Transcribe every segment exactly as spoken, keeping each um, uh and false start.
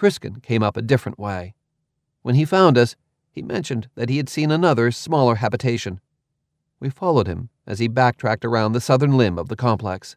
Criskin came up a different way. When he found us, he mentioned that he had seen another, smaller habitation. We followed him as he backtracked around the southern limb of the complex.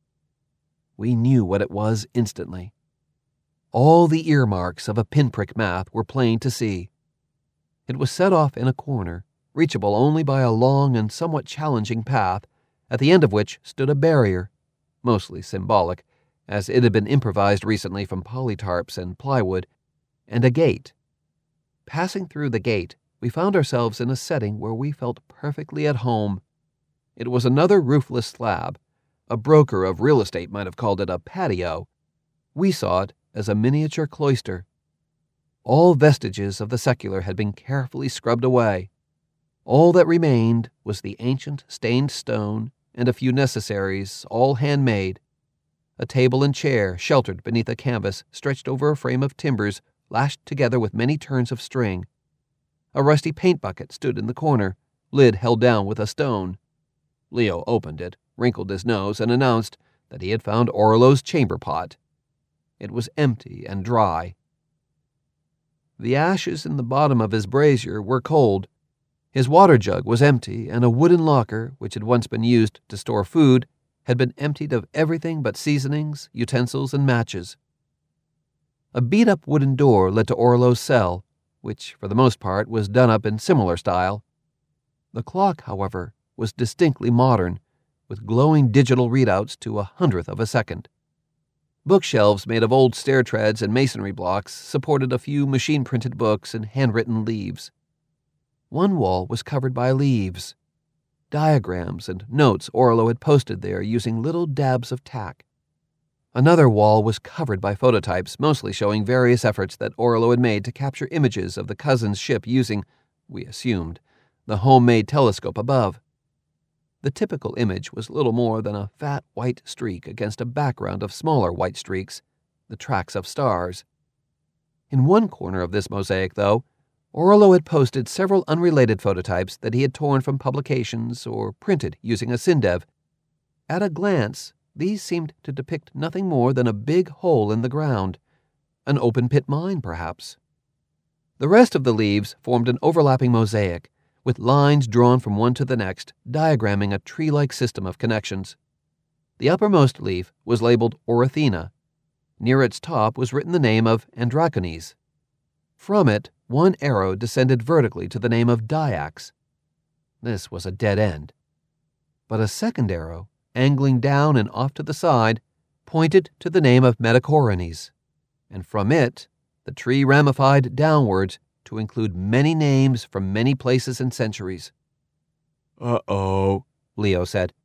We knew what it was instantly. All the earmarks of a pinprick map were plain to see. It was set off in a corner, reachable only by a long and somewhat challenging path, at the end of which stood a barrier, mostly symbolic, as it had been improvised recently from polytarps and plywood, and a gate. Passing through the gate, we found ourselves in a setting where we felt perfectly at home. It was another roofless slab. A broker of real estate might have called it a patio. We saw it as a miniature cloister. All vestiges of the secular had been carefully scrubbed away. All that remained was the ancient stained stone and a few necessaries, all handmade. A table and chair sheltered beneath a canvas stretched over a frame of timbers lashed together with many turns of string. A rusty paint bucket stood in the corner, lid held down with a stone. Leo opened it, wrinkled his nose, and announced that he had found Orlo's chamber pot. It was empty and dry. The ashes in the bottom of his brazier were cold. His water jug was empty, and a wooden locker, which had once been used to store food, had been emptied of everything but seasonings, utensils, and matches. A beat-up wooden door led to Orlo's cell, which, for the most part, was done up in similar style. The clock, however, was distinctly modern, with glowing digital readouts to a hundredth of a second. Bookshelves made of old stair treads and masonry blocks supported a few machine-printed books and handwritten leaves. One wall was covered by leaves, diagrams and notes Orlo had posted there using little dabs of tack. Another wall was covered by phototypes, mostly showing various efforts that Orlo had made to capture images of the cousin's ship using, we assumed, the homemade telescope above. The typical image was little more than a fat white streak against a background of smaller white streaks, the tracks of stars. In one corner of this mosaic, though, Orlo had posted several unrelated phototypes that he had torn from publications or printed using a Syndev. At a glance, these seemed to depict nothing more than a big hole in the ground, an open-pit mine, perhaps. The rest of the leaves formed an overlapping mosaic, with lines drawn from one to the next, diagramming a tree-like system of connections. The uppermost leaf was labeled Orithena. Near its top was written the name of Andracones. From it, one arrow descended vertically to the name of Dyax. This was a dead end. But a second arrow, angling down and off to the side, pointed to the name of Metacorones, and from it, the tree ramified downwards to include many names from many places and centuries. "Uh-oh," Leo said.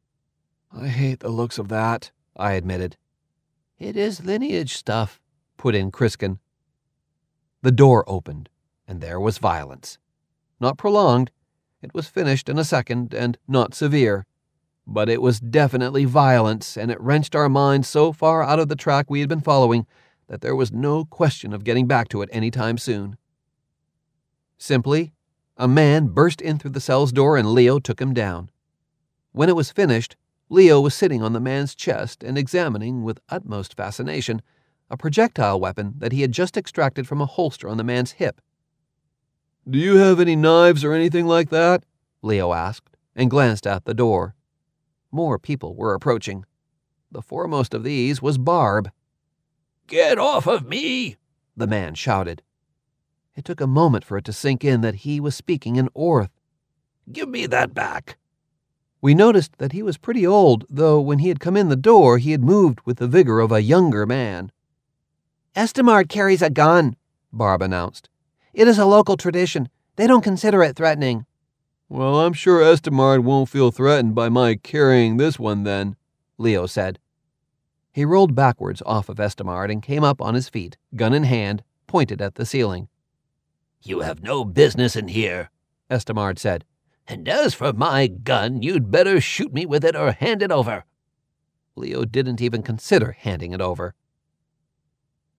"I hate the looks of that," I admitted. "It is lineage stuff," put in Criskin. The door opened, and there was violence. Not prolonged. It was finished in a second, and not severe. But it was definitely violence, and it wrenched our minds so far out of the track we had been following that there was no question of getting back to it any time soon. Simply, a man burst in through the cell's door and Leo took him down. When it was finished, Leo was sitting on the man's chest and examining, with utmost fascination, a projectile weapon that he had just extracted from a holster on the man's hip. "Do you have any knives or anything like that?" Leo asked, and glanced at the door. More people were approaching. The foremost of these was Barb. "Get off of me!" the man shouted. It took a moment for it to sink in that he was speaking in Orth. "Give me that back." We noticed that he was pretty old, though when he had come in the door he had moved with the vigor of a younger man. "Estamard carries a gun," Barb announced. "It is a local tradition. They don't consider it threatening." "Well, I'm sure Estamard won't feel threatened by my carrying this one then," Leo said. He rolled backwards off of Estamard and came up on his feet, gun in hand, pointed at the ceiling. "You have no business in here," Estamard said. "And as for my gun, you'd better shoot me with it or hand it over." Leo didn't even consider handing it over.